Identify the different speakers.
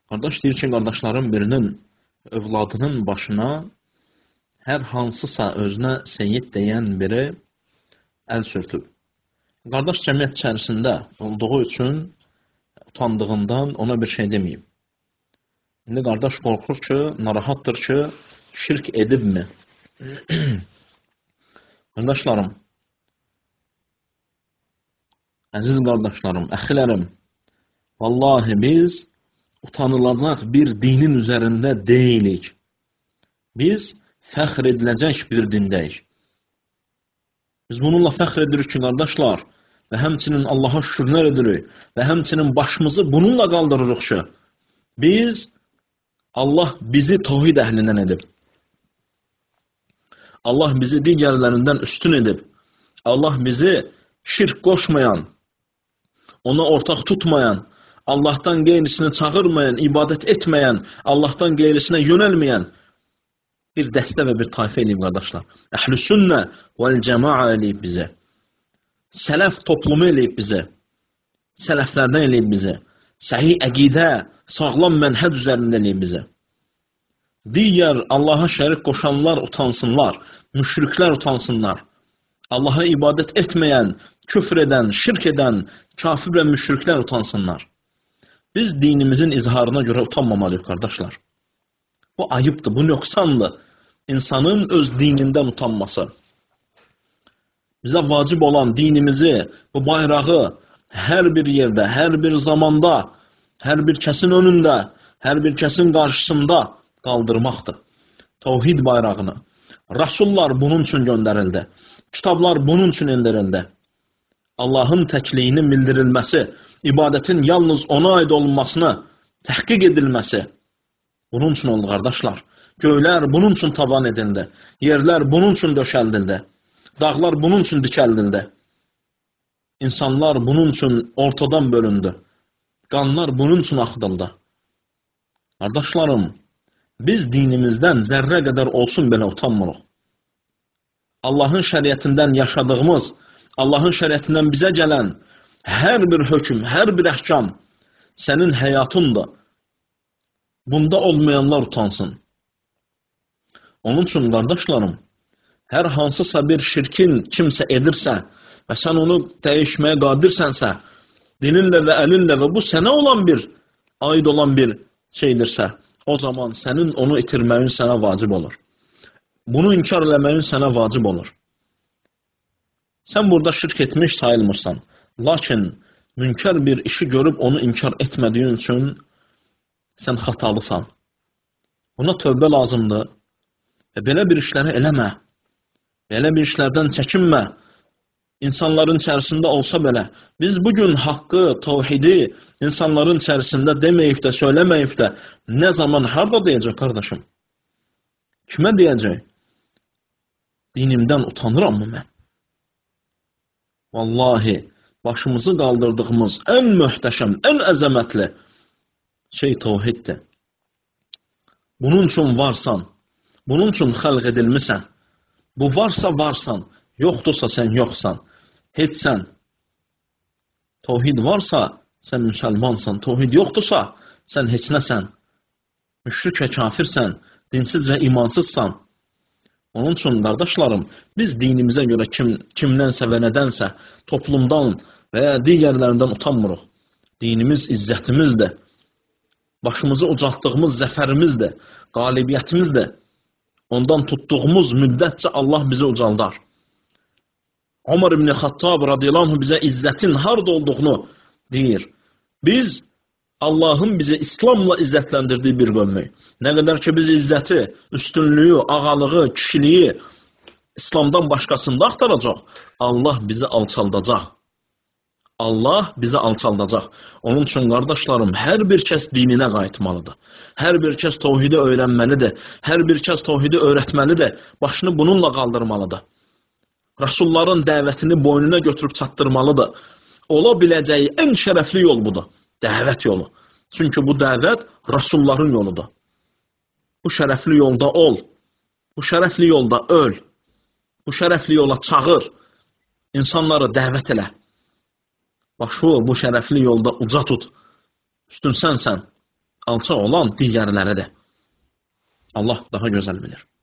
Speaker 1: Qardaş deyir ki, qardaşların birinin övladının başına hər hansısa özünə seyyid deyən biri əl sürtüb. Qardaş cəmiyyət içərisində olduğu üçün utandığından ona bir şey deməyib. İndi qardaş qorxur ki, narahatdır ki, şirk edibmi? Qardaşlarım, əziz qardaşlarım, əxilərim, vallahi biz utanılacaq bir dinin üzərində deyilik. Biz fəxr ediləcək bir dindəyik. Biz bununla fəxr edirik ki, qardaşlar, və həmçinin Allaha şükürlər edirik və həmçinin başımızı bununla qaldırırıq ki, biz, Allah bizi tavhid əhlindən edib. Allah bizi digərlərindən üstün edib. Allah bizi şirk qoşmayan, ona ortaq tutmayan, Allahdan qeyrisini çağırmayan, ibadət etməyən, Allahdan qeyrisinə yönəlməyən bir dəstə və bir tayfə eləyib, qardaşlar. Əhl-i sünnə vəl-cəmaa eləyib bizə. Sələf toplumu eləyib bizə. Sələflərdən eləyib bizə. Səhih əqidə, sağlam mənhəc üzərində eləyib bizə. Digər Allaha şərik qoşanlar utansınlar, müşriklər utansınlar. Allaha ibadət etməyən, küfr edən, şirk edən, kafir və müşriklər utansınlar. Biz dinimizin izharına görə utanmamalıyıq, qardaşlar. Bu ayıbdır, bu nöqsandır. İnsanın öz dinindən utanması. Bizə vacib olan dinimizi, bu bayrağı hər bir yerdə, hər bir zamanda, hər bir kəsin önündə, hər bir kəsin qarşısında qaldırmaqdır. Tavhid bayrağını. Rasullar bunun üçün göndərildi. Kitablar bunun üçün endirildi. Allahın təkliyinin bildirilməsi, ibadətin yalnız ona aid olunmasına təhqiq edilməsi bunun üçün oldu, qardaşlar. Göylər bunun üçün tavan edildi. Yerlər bunun üçün döşəldildi. Dağlar bunun üçün dikəldildi. İnsanlar bunun üçün ortadan bölündü. Qanlar bunun üçün axıdıldı. Qardaşlarım, biz dinimizdən zərrə qədər olsun belə utanmırıq. Allahın şəriətindən yaşadığımız, Allahın şəriətindən bizə gələn hər bir hökm, hər bir əhkam sənin həyatındır. Bunda olmayanlar utansın. Onun üçün, qardaşlarım, hər hansısa bir şirkin kimsə edirsə və sən onu dəyişməyə qadirsənsə, dilinlə və əlinlə və bu sənə olan bir, aid olan bir şeydirsə, o zaman sənin onu itirməyin sənə vacib olur. Bunu inkar eləməyin sənə vacib olur. Sən burada şirk etmiş sayılmırsan. Lakin münkər bir işi görüb onu inkar etmədiyin üçün sən xatalısan. Buna tövbə lazımdır. Və belə bir işləri eləmə. Belə bir işlərdən çəkinmə. İnsanların içərisində olsa belə. Biz bugün haqqı, tavhidi insanların içərisində deməyib də, söyləməyib də nə zaman, harada deyəcək, qardaşım? Kimə deyəcək? Dinimdən utanırammı mən? Vallahi, başımızı qaldırdığımız ən möhtəşəm, ən əzəmətli şey tavhiddir. Bunun üçün varsan, bunun üçün xəlq edilmisən. Bu varsa varsan, yoxdursa sən yoxsan, heçsən. Tavhid varsa sən müsəlmansan, tavhid yoxdursa sən heç nəsən. Müşrik və kafirsən, dinsiz və imansızsan. Onun üçün, qardaşlarım, biz dinimizə görə kimdənsə və nədənsə, toplumdan və ya digərlərindən utanmırıq. Dinimiz izzətimizdir. Başımızı ucaltdığımız zəfərimizdir, qalibiyyətimizdir. Ondan tutduğumuz müddətcə Allah bizi ucaldar. Ömər ibn Xattab radiyallahu anh bizə izzətin harada olduğunu deyir. Biz Allahın bizi İslamla izzətləndirdiyi bir qövmük. Nə qədər ki biz izzəti, üstünlüyü, ağalığı, kişiliyi İslamdan başqasında axtaracaq, Allah bizi alçaldacaq. Allah bizi alçaldacaq. Onun üçün, qardaşlarım, hər bir kəs dininə qayıtmalıdır. Hər bir kəs tavhidi öyrənməlidir. Hər bir kəs tavhidi öyrətməlidir. Başını bununla qaldırmalıdır. Rasulların dəvətini boynuna götürüb çatdırmalıdır. Ola biləcəyi ən şərəfli yol budur. Dəvət yolu. Çünki bu dəvət Rasulların yoludur. Bu şərəfli yolda ol. Bu şərəfli yolda öl. Bu şərəfli yola çağır. İnsanları dəvət elə. Başı bu şərəfli yolda uca tut. Üstün sənsən. alçaq olan digərləridir. Allah daha gözəl bilir.